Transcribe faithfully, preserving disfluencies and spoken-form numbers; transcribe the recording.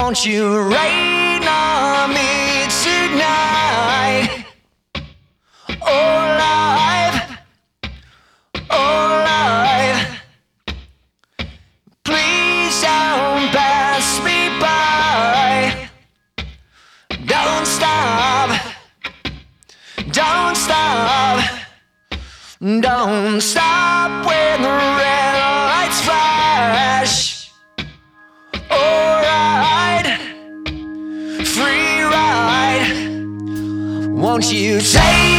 Won't you rain on me tonight? Oh, life, oh, life, please don't pass me by. Don't stop, don't stop, don't stop when the red lights flash. Free ride. Won't you take